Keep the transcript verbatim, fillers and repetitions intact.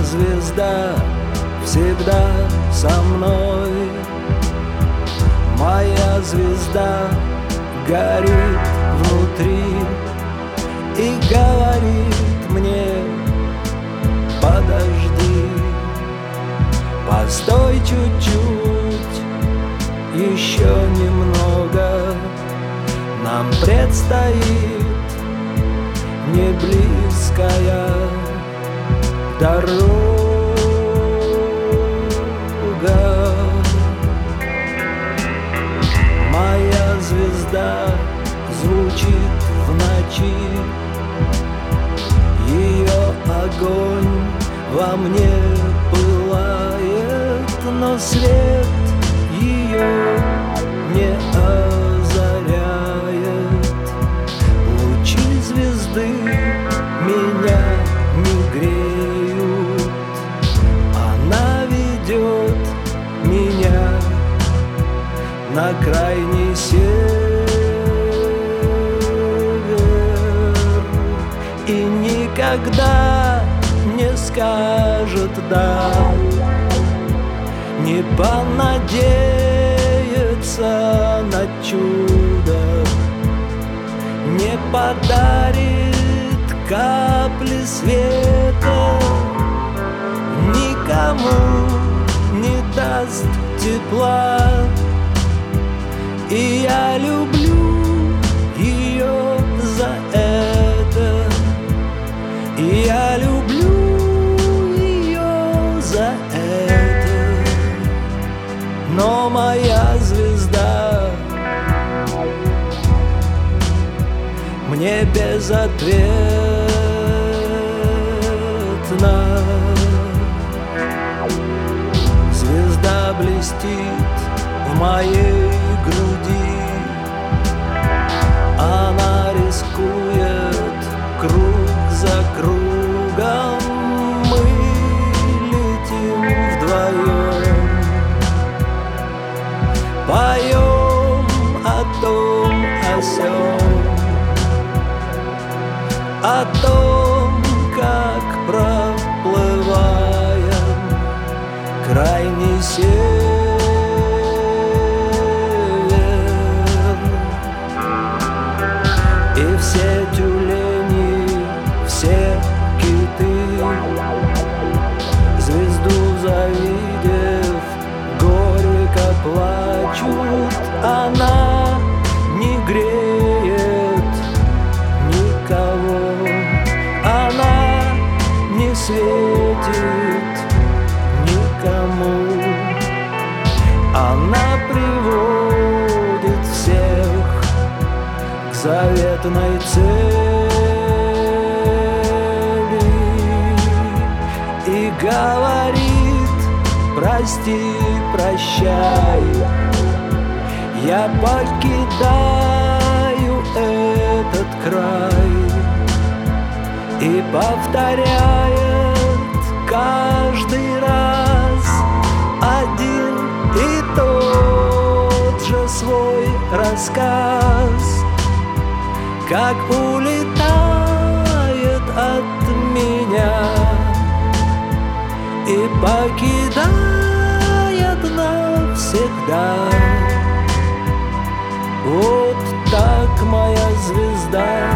звезда всегда со мной. Моя звезда горит внутри и говорит мне: подожди, постой чуть-чуть, еще немного. Нам предстоит неблизкая дорога. Моя звезда звучит в ночи, ее огонь во мне пылает, но свет ее не озаряет. Лучи звезды меня не греют, она ведет меня на крайний север и никогда не скажет «да», не понадеется на чудо, не подарит капли света, никому не даст тепла. И я люблю ее за это, и я люблю ее за это. Но моя звезда мне безответна. Звезда блестит в моей груди, она рискует круг за кругом. Мы летим вдвоем, поем о том, о сём, о том, как проплываем крайний север. И все тюлени, все киты, звезду завидев, горько плачут. Она не греет никого, она не светит никому, она приводит всех к заветной цели и говорит: прости, прощай, я покидаю этот край. И повторяет каждый раз один и тот же свой рассказ, как улетает от меня и покидает навсегда. Вот так моя звезда